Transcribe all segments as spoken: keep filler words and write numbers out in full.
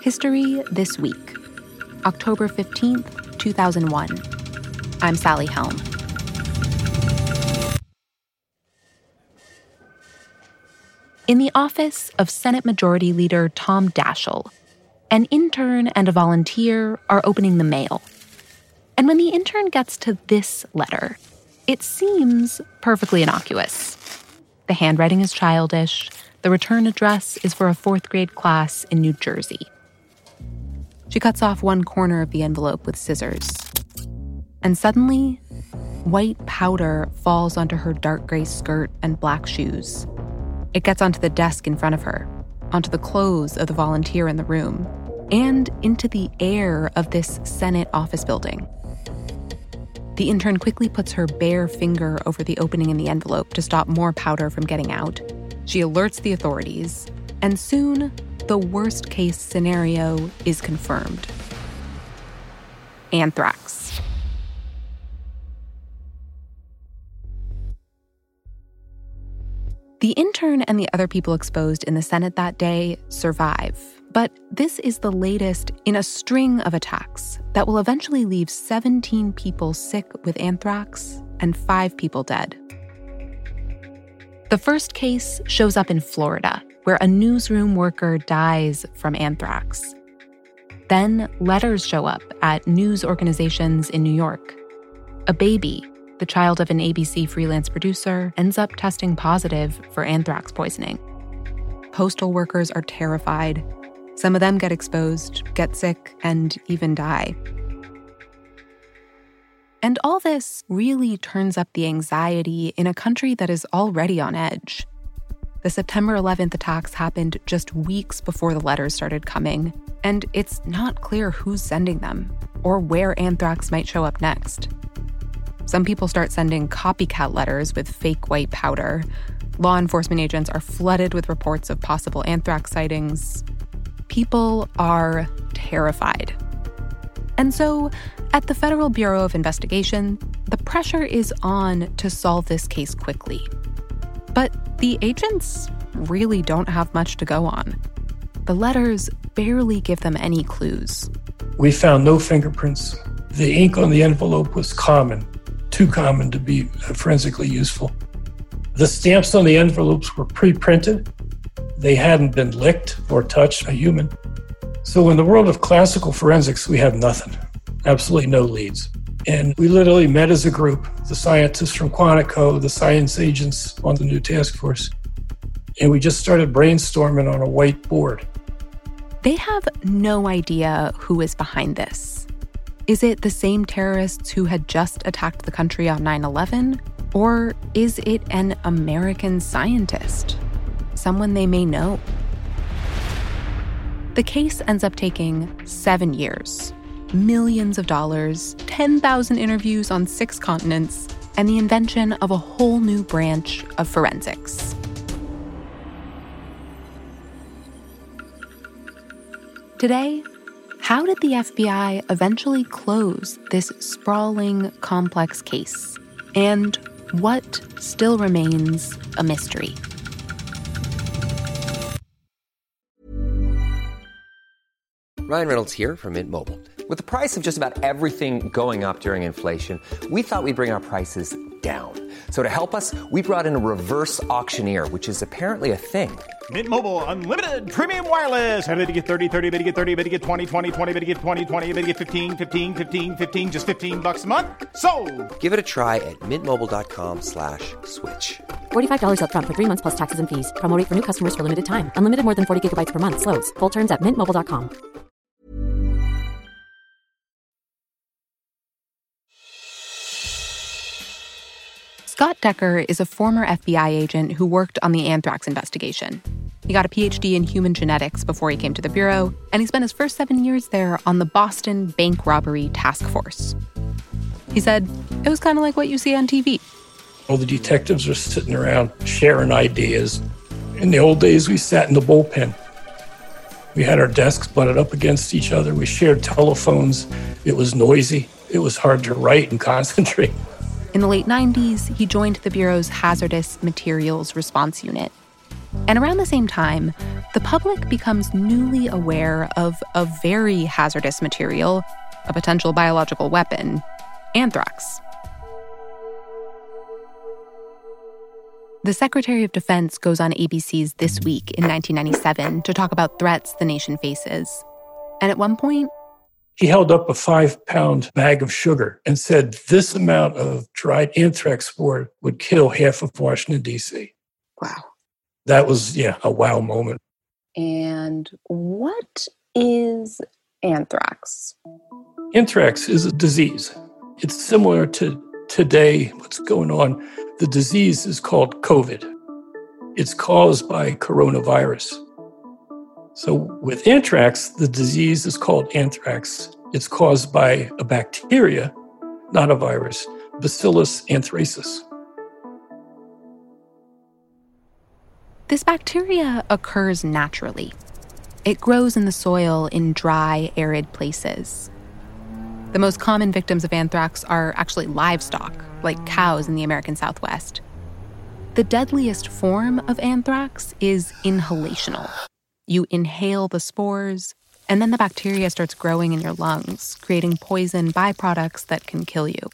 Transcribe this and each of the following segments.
History This Week, October fifteenth, two thousand one. I'm Sally Helm. In the office of Senate Majority Leader Tom Daschle, an intern and a volunteer are opening the mail. And when the intern gets to this letter, it seems perfectly innocuous. The handwriting is childish. The return address is for a fourth grade class in New Jersey. She cuts off one corner of the envelope with scissors. And suddenly, white powder falls onto her dark gray skirt and black shoes. It gets onto the desk in front of her, onto the clothes of the volunteer in the room, and into the air of this Senate office building. The intern quickly puts her bare finger over the opening in the envelope to stop more powder from getting out. She alerts the authorities, and soon, the worst-case scenario is confirmed. Anthrax. The intern and the other people exposed in the Senate that day survive, but this is the latest in a string of attacks that will eventually leave seventeen people sick with anthrax and five people dead. The first case shows up in Florida, where a newsroom worker dies from anthrax. Then letters show up at news organizations in New York. A baby, the child of an A B C freelance producer, ends up testing positive for anthrax poisoning. Postal workers are terrified. Some of them get exposed, get sick, and even die. And all this really turns up the anxiety in a country that is already on edge. The September eleventh attacks happened just weeks before the letters started coming, and it's not clear who's sending them or where anthrax might show up next. Some people start sending copycat letters with fake white powder. Law enforcement agents are flooded with reports of possible anthrax sightings. People are terrified. And so, at the Federal Bureau of Investigation, the pressure is on to solve this case quickly. But the agents really don't have much to go on. The letters barely give them any clues. We found no fingerprints. The ink on the envelope was common. Too common to be forensically useful. The stamps on the envelopes were pre-printed. They hadn't been licked or touched a human. So in the world of classical forensics, we have nothing, absolutely no leads. And we literally met as a group, the scientists from Quantico, the science agents on the new task force, and we just started brainstorming on a whiteboard. They have no idea who is behind this. Is it the same terrorists who had just attacked the country on nine eleven? Or is it an American scientist? Someone they may know? The case ends up taking seven years, millions of dollars, ten thousand interviews on six continents, and the invention of a whole new branch of forensics. Today, how did the F B I eventually close this sprawling, complex case? And what still remains a mystery? Ryan Reynolds here from Mint Mobile. With the price of just about everything going up during inflation, we thought we'd bring our prices down. So to help us, we brought in a reverse auctioneer, which is apparently a thing. Mint Mobile Unlimited Premium Wireless. How to get thirty, thirty, how to get thirty, how to get twenty, twenty, twenty, how to get twenty, twenty, how to get fifteen, fifteen, fifteen, fifteen, just fifteen bucks a month? Sold! Give it a try at mintmobile.com slash switch. forty-five dollars up front for three months plus taxes and fees. Promo rate for new customers for limited time. Unlimited more than forty gigabytes per month. Slows full terms at mint mobile dot com. Scott Decker is a former F B I agent who worked on the anthrax investigation. He got a P H D in human genetics before he came to the Bureau, and he spent his first seven years there on the Boston Bank Robbery Task Force. He said, it was kind of like what you see on T V. All the detectives are sitting around sharing ideas. In the old days, we sat in the bullpen. We had our desks butted up against each other. We shared telephones. It was noisy. It was hard to write and concentrate. In the late nineties, he joined the Bureau's Hazardous Materials Response Unit. And around the same time, the public becomes newly aware of a very hazardous material, a potential biological weapon, anthrax. The Secretary of Defense goes on A B C's This Week in nineteen ninety-seven to talk about threats the nation faces. And at one point, he held up a five-pound bag of sugar and said this amount of dried anthrax spore would kill half of Washington, D C. Wow. That was, yeah, a wow moment. And what is anthrax? Anthrax is a disease. It's similar to today, what's going on. The disease is called COVID. It's caused by coronavirus. So with anthrax, the disease is called anthrax. It's caused by a bacteria, not a virus, Bacillus anthracis. This bacteria occurs naturally. It grows in the soil in dry, arid places. The most common victims of anthrax are actually livestock, like cows in the American Southwest. The deadliest form of anthrax is inhalational. You inhale the spores, and then the bacteria starts growing in your lungs, creating poison byproducts that can kill you.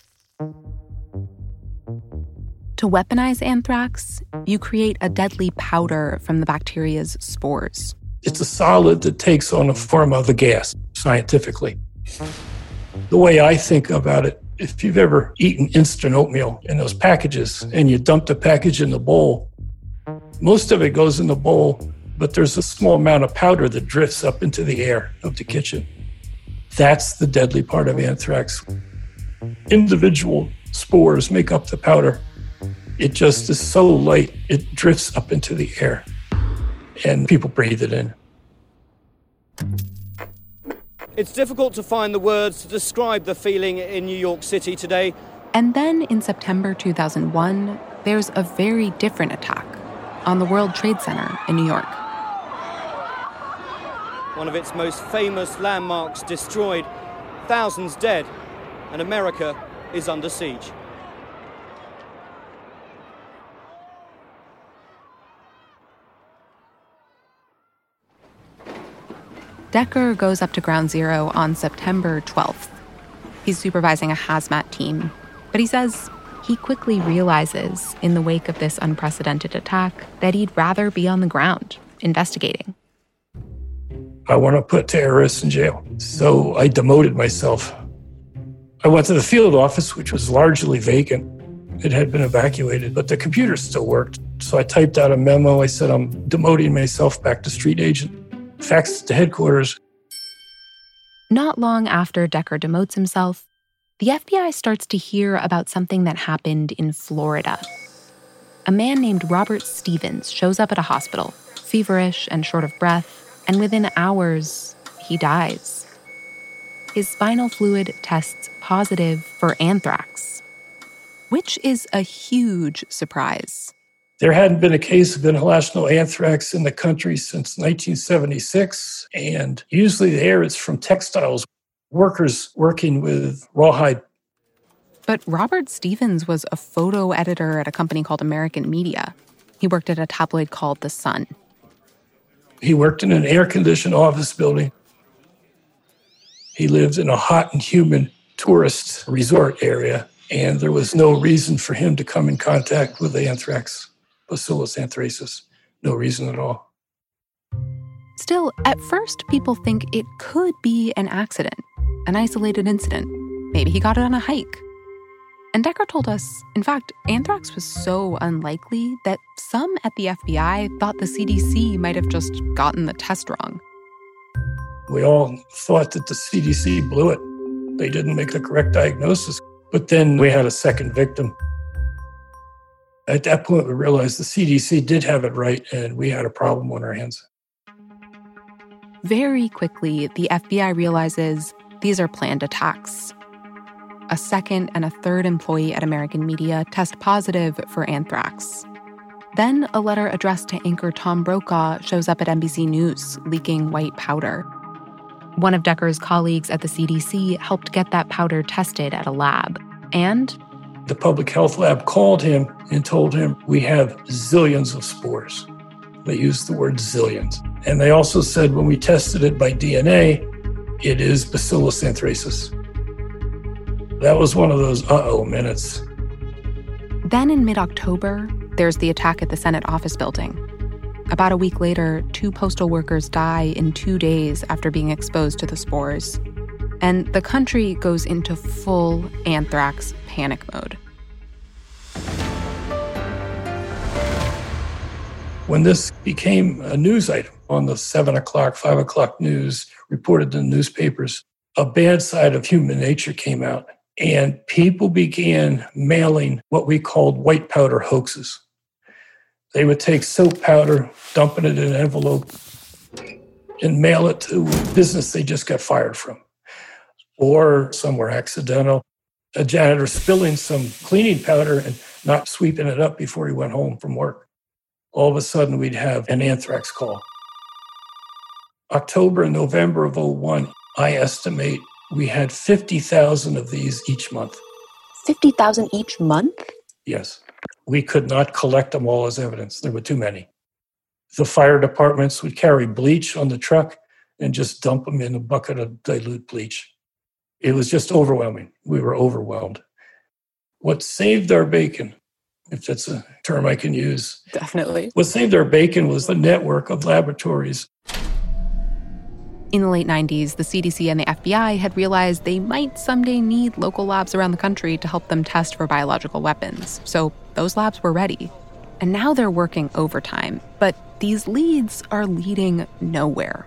To weaponize anthrax, you create a deadly powder from the bacteria's spores. It's a solid that takes on the form of a gas, scientifically. The way I think about it, if you've ever eaten instant oatmeal in those packages and you dump the package in the bowl, most of it goes in the bowl, but there's a small amount of powder that drifts up into the air of the kitchen. That's the deadly part of anthrax. Individual spores make up the powder. It just is so light, it drifts up into the air, and people breathe it in. It's difficult to find the words to describe the feeling in New York City today. And then in September two thousand one, there's a very different attack on the World Trade Center in New York. One of its most famous landmarks destroyed, thousands dead, and America is under siege. Decker goes up to Ground Zero on September twelfth. He's supervising a hazmat team, but he says he quickly realizes in the wake of this unprecedented attack that he'd rather be on the ground, investigating. I want to put terrorists in jail, so I demoted myself. I went to the field office, which was largely vacant. It had been evacuated, but the computer still worked. So I typed out a memo. I said, I'm demoting myself back to street agent. Faxed to headquarters. Not long after Decker demotes himself, the F B I starts to hear about something that happened in Florida. A man named Robert Stevens shows up at a hospital, feverish and short of breath, and within hours, he dies. His spinal fluid tests positive for anthrax, which is a huge surprise. There hadn't been a case of inhalational anthrax in the country since nineteen seventy-six, and usually the air is from textiles, workers working with rawhide. But Robert Stevens was a photo editor at a company called American Media. He worked at a tabloid called The Sun. He worked in an air-conditioned office building. He lived in a hot and humid tourist resort area, and there was no reason for him to come in contact with the anthrax. Bacillus anthracis. No reason at all. Still, at first, people think it could be an accident, an isolated incident. Maybe he got it on a hike. And Decker told us, in fact, anthrax was so unlikely that some at the F B I thought the C D C might have just gotten the test wrong. We all thought that the C D C blew it. They didn't make the correct diagnosis. But then we had a second victim. At that point, we realized the C D C did have it right, and we had a problem on our hands. Very quickly, the F B I realizes these are planned attacks. A second and a third employee at American Media test positive for anthrax. Then a letter addressed to anchor Tom Brokaw shows up at N B C News, leaking white powder. One of Decker's colleagues at the C D C helped get that powder tested at a lab. And the public health lab called him and told him, we have zillions of spores. They used the word zillions. And they also said when we tested it by D N A, it is Bacillus anthracis. That was one of those uh-oh minutes. Then in mid-October, there's the attack at the Senate office building. About a week later, two postal workers die in two days after being exposed to the spores. And the country goes into full anthrax panic mode. When this became a news item on the seven o'clock, five o'clock news, reported in the newspapers, a bad side of human nature came out. And people began mailing what we called white powder hoaxes. They would take soap powder, dumping it in an envelope, and mail it to a business they just got fired from. Or somewhere accidental, a janitor spilling some cleaning powder and not sweeping it up before he went home from work. All of a sudden, we'd have an anthrax call. October and November of oh one, I estimate we had fifty thousand of these each month. fifty thousand each month? Yes. We could not collect them all as evidence. There were too many. The fire departments would carry bleach on the truck and just dump them in a bucket of dilute bleach. It was just overwhelming. We were overwhelmed. What saved our bacon, if that's a term I can use. Definitely. What saved our bacon was the network of laboratories. In the late nineties, the C D C and the F B I had realized they might someday need local labs around the country to help them test for biological weapons. So those labs were ready. And now they're working overtime. But these leads are leading nowhere.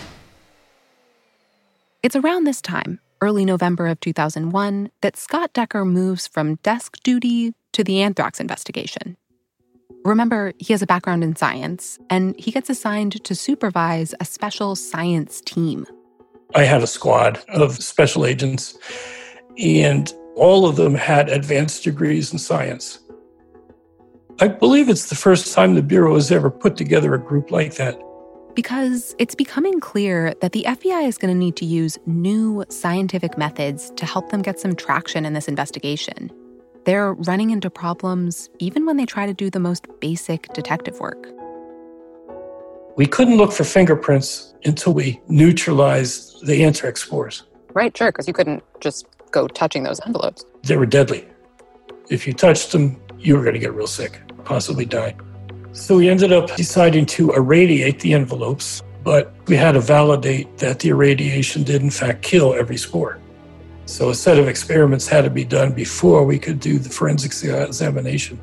It's around this time, early November of two thousand one, that Scott Decker moves from desk duty to the anthrax investigation. Remember, he has a background in science, and he gets assigned to supervise a special science team. I had a squad of special agents, and all of them had advanced degrees in science. I believe it's the first time the Bureau has ever put together a group like that. Because it's becoming clear that the F B I is going to need to use new scientific methods to help them get some traction in this investigation. They're running into problems even when they try to do the most basic detective work. We couldn't look for fingerprints until we neutralized the anthrax spores. Right, sure, because you couldn't just go touching those envelopes. They were deadly. If you touched them, you were going to get real sick, possibly die. So we ended up deciding to irradiate the envelopes, but we had to validate that the irradiation did in fact kill every spore. So a set of experiments had to be done before we could do the forensic examination.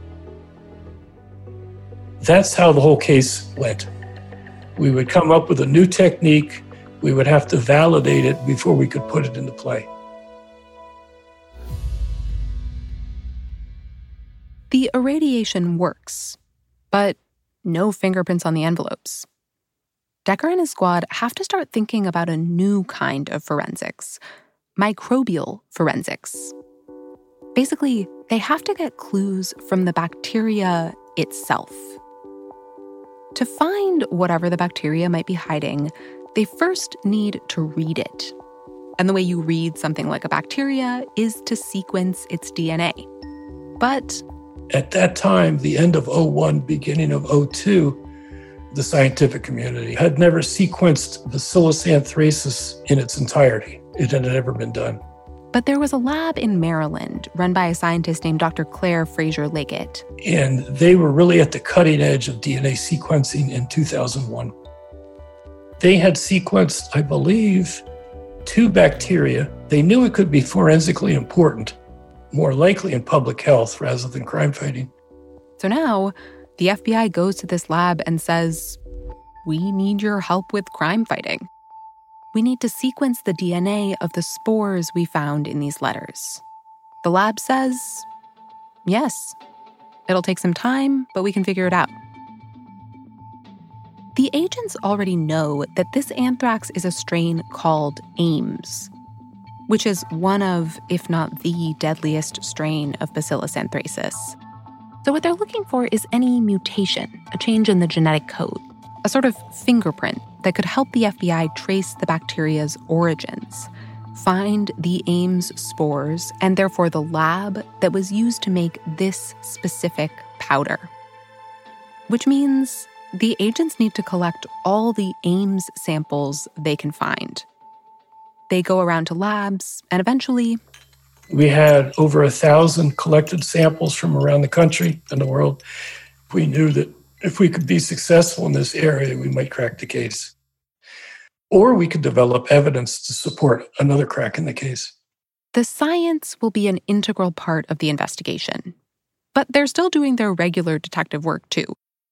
That's how the whole case went. We would come up with a new technique. We would have to validate it before we could put it into play. The irradiation works, but no fingerprints on the envelopes. Decker and his squad have to start thinking about a new kind of forensics. Microbial forensics. Basically, they have to get clues from the bacteria itself. To find whatever the bacteria might be hiding, they first need to read it. And the way you read something like a bacteria is to sequence its D N A. But at that time, the end of oh one, beginning of oh two, the scientific community had never sequenced Bacillus anthracis in its entirety. It had never been done. But there was a lab in Maryland run by a scientist named Doctor Claire Fraser-Liggett. And they were really at the cutting edge of D N A sequencing in two thousand one. They had sequenced, I believe, two bacteria. They knew it could be forensically important, more likely in public health rather than crime fighting. So now, the F B I goes to this lab and says, "We need your help with crime fighting. We need to sequence the D N A of the spores we found in these letters." The lab says, "Yes, it'll take some time, but we can figure it out." The agents already know that this anthrax is a strain called Ames, which is one of, if not the deadliest strain of Bacillus anthracis. So what they're looking for is any mutation, a change in the genetic code, a sort of fingerprint that could help the F B I trace the bacteria's origins, find the Ames spores, and therefore the lab that was used to make this specific powder. Which means the agents need to collect all the Ames samples they can find. They go around to labs, and eventually... We had over a thousand collected samples from around the country and the world. We knew that if we could be successful in this area, we might crack the case. Or we could develop evidence to support another crack in the case. The science will be an integral part of the investigation. But they're still doing their regular detective work, too.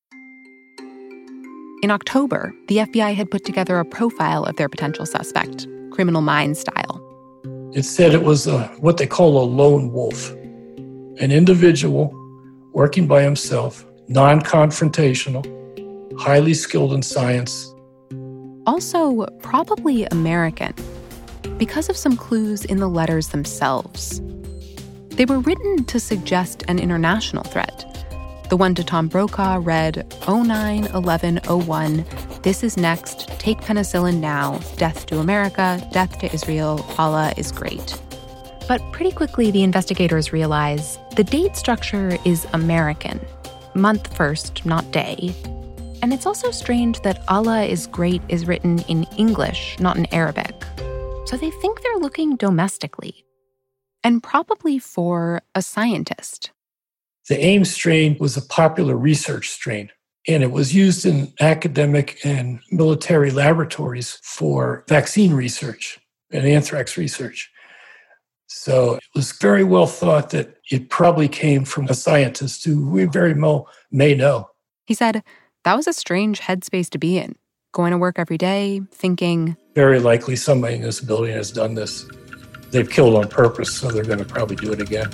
In October, the F B I had put together a profile of their potential suspect, Criminal Minds style. It said it was a, what they call a lone wolf, an individual working by himself, non-confrontational, highly skilled in science. Also, probably American, because of some clues in the letters themselves. They were written to suggest an international threat. The one to Tom Brokaw read, oh nine eleven oh one, this is next, take penicillin now, death to America, death to Israel, Allah is great. But pretty quickly, the investigators realize the date structure is American, month first, not day. And it's also strange that Allah is great is written in English, not in Arabic. So they think they're looking domestically, and probably for a scientist. The Ames strain was a popular research strain, and it was used in academic and military laboratories for vaccine research and anthrax research. So it was very well thought that it probably came from a scientist who we very well may know. He said, that was a strange headspace to be in, going to work every day, thinking... Very likely somebody in this building has done this. They've killed on purpose, so they're going to probably do it again.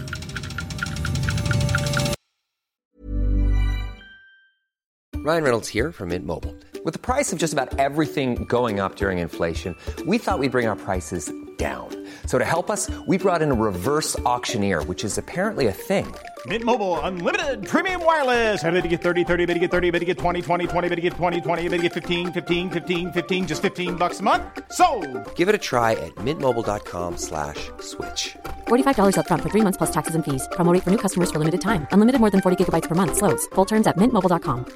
Ryan Reynolds here from Mint Mobile. With the price of just about everything going up during inflation, we thought we'd bring our prices down. So to help us, we brought in a reverse auctioneer, which is apparently a thing. Mint Mobile Unlimited Premium Wireless. How to get thirty, thirty, how to get thirty, how to get twenty, twenty, twenty, how to get twenty, twenty, how to get fifteen, fifteen, fifteen, fifteen, just fifteen bucks a month? Sold! Give it a try at mintmobile.com slash switch. forty-five dollars up front for three months plus taxes and fees. Promo rate for new customers for limited time. Unlimited more than forty gigabytes per month. Slows full terms at mint mobile dot com.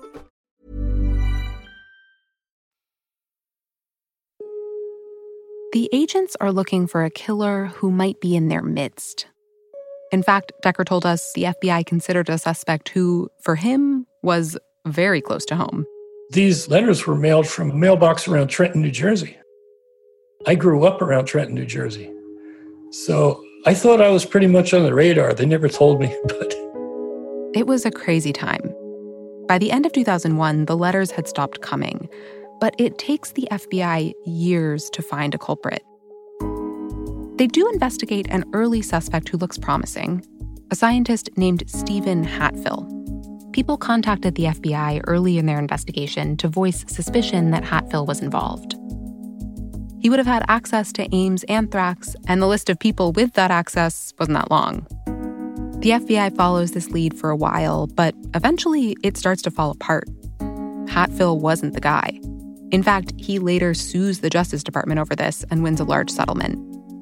The agents are looking for a killer who might be in their midst. In fact, Decker told us the F B I considered a suspect who, for him, was very close to home. These letters were mailed from a mailbox around Trenton, New Jersey. I grew up around Trenton, New Jersey. So I thought I was pretty much on the radar. They never told me, but... It was a crazy time. By the end of two thousand one, the letters had stopped coming. But it takes the F B I years to find a culprit. They do investigate an early suspect who looks promising, a scientist named Stephen Hatfill. People contacted the F B I early in their investigation to voice suspicion that Hatfill was involved. He would have had access to Ames anthrax, and the list of people with that access wasn't that long. The F B I follows this lead for a while, but eventually it starts to fall apart. Hatfill wasn't the guy. In fact, he later sues the Justice Department over this and wins a large settlement.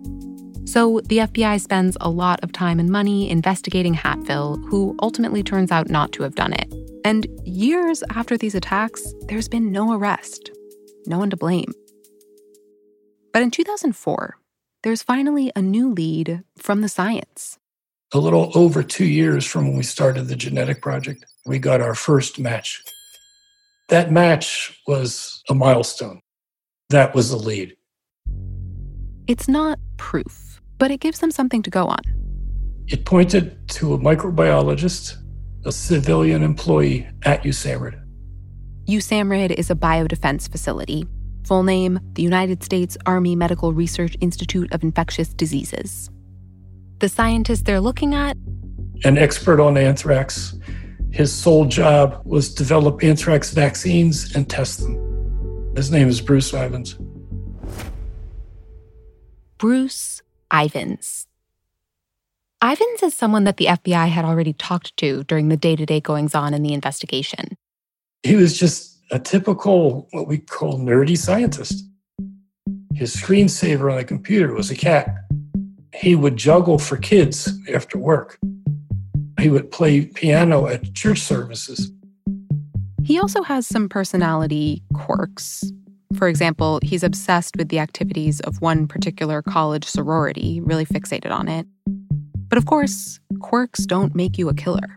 So the F B I spends a lot of time and money investigating Hatfill, who ultimately turns out not to have done it. And years after these attacks, there's been no arrest, no one to blame. But in two thousand four, there's finally a new lead from the science. A little over two years from when we started the genetic project, we got our first match. That match was a milestone. That was the lead. It's not proof, but it gives them something to go on. It pointed to a microbiologist, a civilian employee at USAMRIID. USAMRIID is a biodefense facility. Full name, the United States Army Medical Research Institute of Infectious Diseases. The scientist they're looking at? An expert on anthrax. His sole job was to develop anthrax vaccines and test them. His name is Bruce Ivins. Bruce Ivins. Ivins is someone that the F B I had already talked to during the day-to-day goings-on in the investigation. He was just a typical, what we call nerdy scientist. His screensaver on the computer was a cat. He would juggle for kids after work. He would play piano at church services. He also has some personality quirks. For example, he's obsessed with the activities of one particular college sorority, really fixated on it. But of course, quirks don't make you a killer.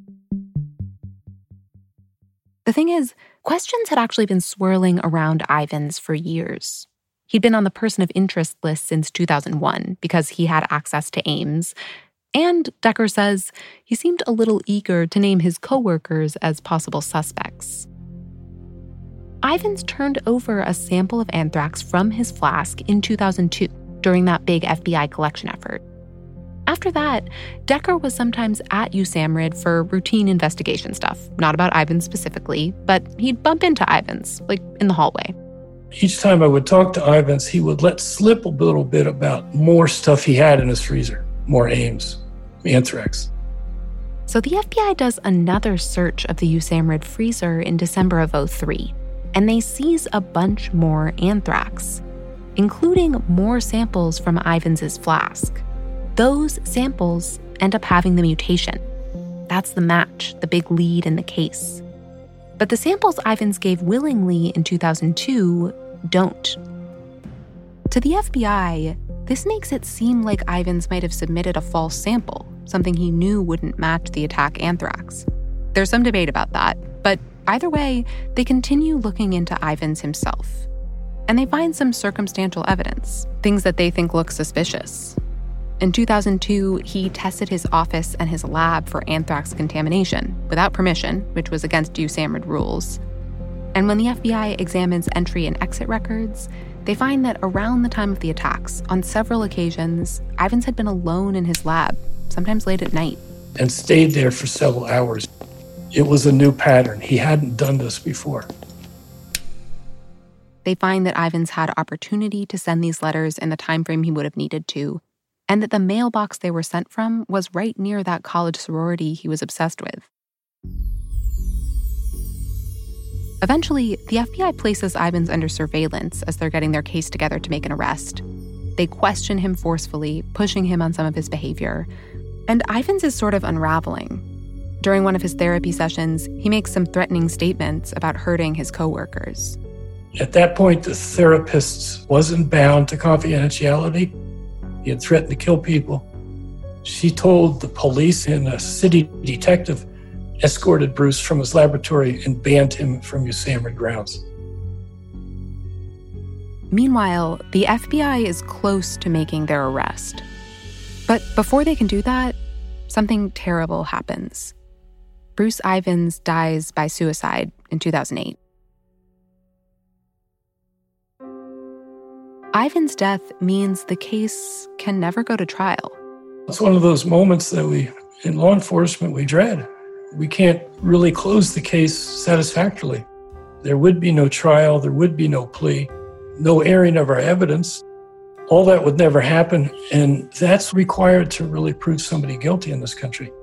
The thing is, questions had actually been swirling around Ivins for years. He'd been on the person of interest list since two thousand one because he had access to Ames. And Decker says he seemed a little eager to name his coworkers as possible suspects. Ivins turned over a sample of anthrax from his flask in two thousand two during that big F B I collection effort. After that, Decker was sometimes at USAMRIID for routine investigation stuff, not about Ivins specifically, but he'd bump into Ivins, like in the hallway. Each time I would talk to Ivins, he would let slip a little bit about more stuff he had in his freezer, more Ames, anthrax. So the F B I does another search of the USAMRIID freezer in December of oh three, and they seize a bunch more anthrax, including more samples from Ivins' flask. Those samples end up having the mutation. That's the match, the big lead in the case. But the samples Ivins gave willingly in two thousand two don't. To the F B I, this makes it seem like Ivins might have submitted a false sample, something he knew wouldn't match the attack anthrax. There's some debate about that, but either way, they continue looking into Ivins himself. And they find some circumstantial evidence, things that they think look suspicious. In two thousand two, he tested his office and his lab for anthrax contamination without permission, which was against USAMRIID rules. And when the F B I examines entry and exit records, they find that around the time of the attacks, on several occasions, Ivins had been alone in his lab, sometimes late at night. And stayed there for several hours. It was a new pattern. He hadn't done this before. They find that Ivins had opportunity to send these letters in the time frame he would have needed to, and that the mailbox they were sent from was right near that college sorority he was obsessed with. Eventually, the F B I places Ivins under surveillance as they're getting their case together to make an arrest. They question him forcefully, pushing him on some of his behavior. And Ivins is sort of unraveling. During one of his therapy sessions, he makes some threatening statements about hurting his coworkers. At that point, the therapist wasn't bound to confidentiality. He had threatened to kill people. She told the police, and a city detective escorted Bruce from his laboratory and banned him from USAMRIID grounds. Meanwhile, the F B I is close to making their arrest. But before they can do that, something terrible happens. Bruce Ivins dies by suicide in two thousand eight. Ivins' death means the case can never go to trial. It's one of those moments that we, in law enforcement, we dread. We can't really close the case satisfactorily. There would be no trial, there would be no plea, no airing of our evidence. All that would never happen, and that's required to really prove somebody guilty in this country.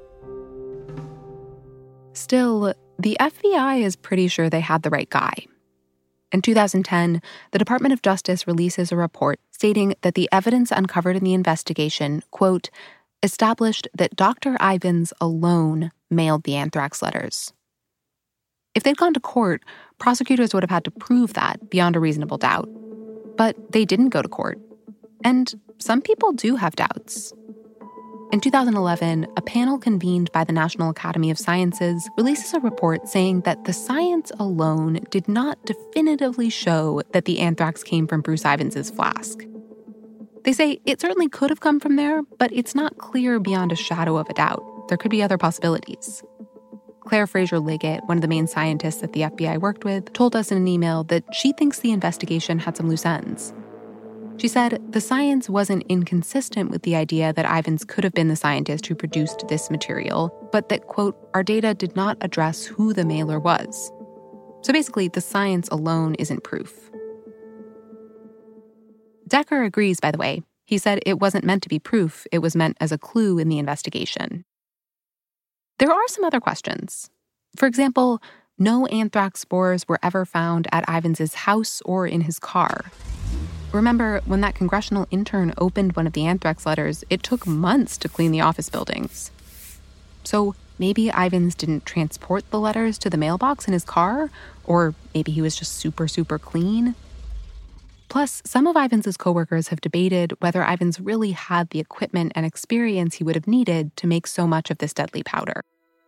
Still, the F B I is pretty sure they had the right guy. In two thousand ten, the Department of Justice releases a report stating that the evidence uncovered in the investigation, quote, established that Doctor Ivins alone mailed the anthrax letters. If they'd gone to court, prosecutors would have had to prove that beyond a reasonable doubt. But they didn't go to court. And some people do have doubts. In two thousand eleven, a panel convened by the National Academy of Sciences releases a report saying that the science alone did not definitively show that the anthrax came from Bruce Ivins' flask. They say it certainly could have come from there, but it's not clear beyond a shadow of a doubt. There could be other possibilities. Claire Fraser-Liggett, one of the main scientists that the F B I worked with, told us in an email that she thinks the investigation had some loose ends. She said the science wasn't inconsistent with the idea that Ivins could have been the scientist who produced this material, but that, quote, our data did not address who the mailer was. So basically, the science alone isn't proof. Decker agrees, by the way. He said it wasn't meant to be proof, it was meant as a clue in the investigation. There are some other questions. For example, no anthrax spores were ever found at Ivins' house or in his car. Remember, when that congressional intern opened one of the anthrax letters, it took months to clean the office buildings. So maybe Ivins didn't transport the letters to the mailbox in his car, or maybe he was just super, super clean. Plus, some of Ivins' coworkers have debated whether Ivins really had the equipment and experience he would have needed to make so much of this deadly powder.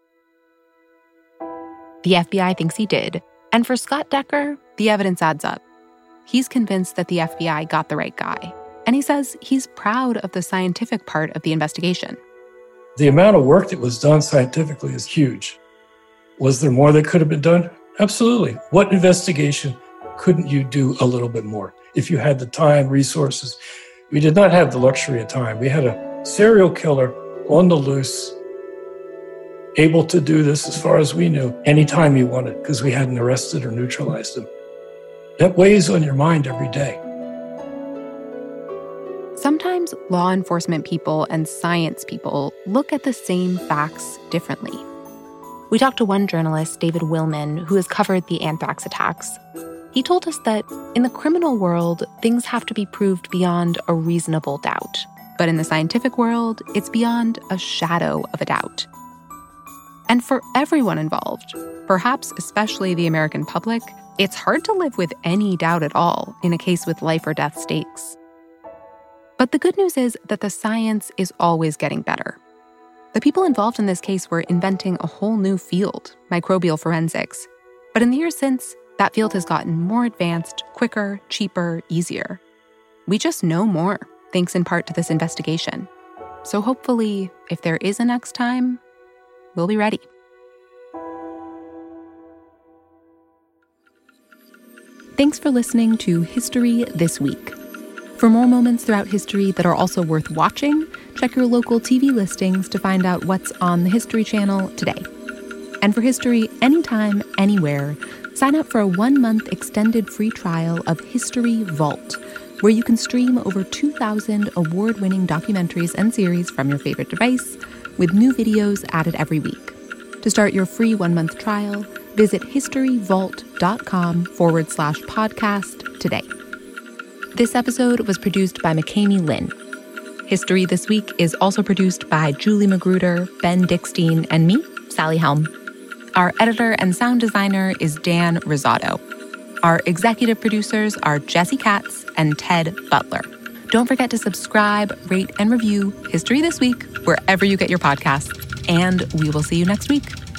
The F B I thinks he did, and for Scott Decker, the evidence adds up. He's convinced that the F B I got the right guy, and he says he's proud of the scientific part of the investigation. The amount of work that was done scientifically is huge. Was there more that could have been done? Absolutely. What investigation couldn't you do a little bit more if you had the time, resources? We did not have the luxury of time. We had a serial killer on the loose, able to do this, as far as we knew, anytime he wanted, because we hadn't arrested or neutralized him. That weighs on your mind every day. Sometimes law enforcement people and science people look at the same facts differently. We talked to one journalist, David Willman, who has covered the anthrax attacks. He told us that in the criminal world, things have to be proved beyond a reasonable doubt. But in the scientific world, it's beyond a shadow of a doubt. And for everyone involved, perhaps especially the American public, it's hard to live with any doubt at all in a case with life or death stakes. But the good news is that the science is always getting better. The people involved in this case were inventing a whole new field, microbial forensics. But in the years since, that field has gotten more advanced, quicker, cheaper, easier. We just know more, thanks in part to this investigation. So hopefully, if there is a next time, we'll be ready. Thanks for listening to History This Week. For more moments throughout history that are also worth watching, check your local T V listings to find out what's on the History Channel today. And for history anytime, anywhere, sign up for a one-month extended free trial of History Vault, where you can stream over two thousand award-winning documentaries and series from your favorite device, with new videos added every week. To start your free one-month trial, visit historyvault.com forward slash podcast today. This episode was produced by McKamey Lynn. History This Week is also produced by Julie Magruder, Ben Dickstein, and me, Sally Helm. Our editor and sound designer is Dan Rosado. Our executive producers are Jesse Katz and Ted Butler. Don't forget to subscribe, rate, and review History This Week wherever you get your podcasts. And we will see you next week.